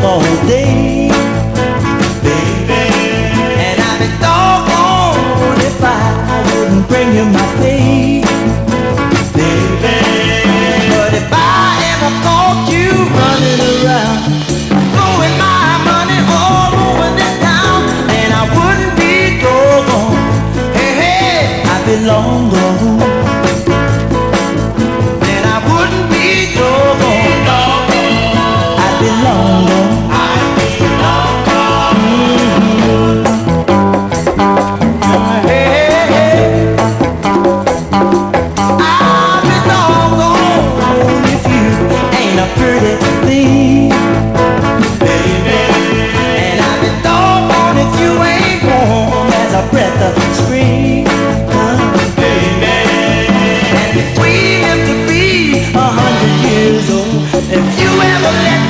all day, baby. And I'd be doggone if I wouldn't bring you my pay, baby. But if I ever caught you running around, blowing my money all over this town, then I wouldn't be doggone. Hey, hey, I'd be long gone. Then I wouldn't be doggone. I'd be long gone. I'd be long gone. Hey, hey, hey. I'd be long gone if you ain't a pretty thing, baby. And I'd be doggone if you ain't warm as a breath of spring, baby. And if we live to be 100 years old, if you ever let